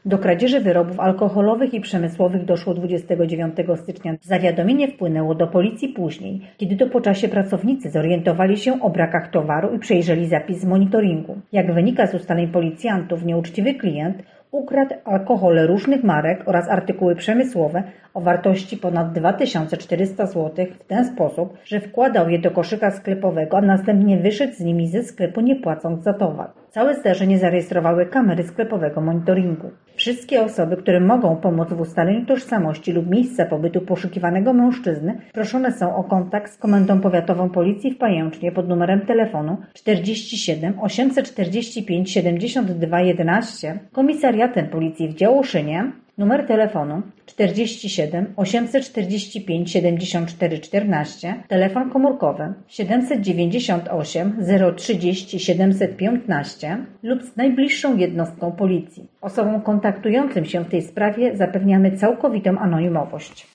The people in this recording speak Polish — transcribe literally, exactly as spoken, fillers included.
Do kradzieży wyrobów alkoholowych i przemysłowych doszło dwudziestego dziewiątego stycznia. Zawiadomienie wpłynęło do policji później, kiedy to po czasie pracownicy zorientowali się o brakach towaru i przejrzeli zapis z monitoringu. Jak wynika z ustaleń policjantów, nieuczciwy klient ukradł alkohole różnych marek oraz artykuły przemysłowe o wartości ponad dwa tysiące czterysta złotych w ten sposób, że wkładał je do koszyka sklepowego, a następnie wyszedł z nimi ze sklepu, nie płacąc za towar. Całe zdarzenie zarejestrowały kamery sklepowego monitoringu. Wszystkie osoby, które mogą pomóc w ustaleniu tożsamości lub miejsca pobytu poszukiwanego mężczyzny, proszone są o kontakt z Komendą Powiatową Policji w Pajęcznie pod numerem telefonu czterdzieści siedem osiemset czterdzieści pięć siedemdziesiąt dwa jedenaście, komisariatem Policji w Działoszynie, numer telefonu czterdzieści siedem osiemset czterdzieści pięć siedemdziesiąt cztery czternaście, telefon komórkowy siedemset dziewięćdziesiąt osiem zero trzydzieści siedemset piętnaście lub z najbliższą jednostką Policji. Osobom kontaktującym się w tej sprawie zapewniamy całkowitą anonimowość.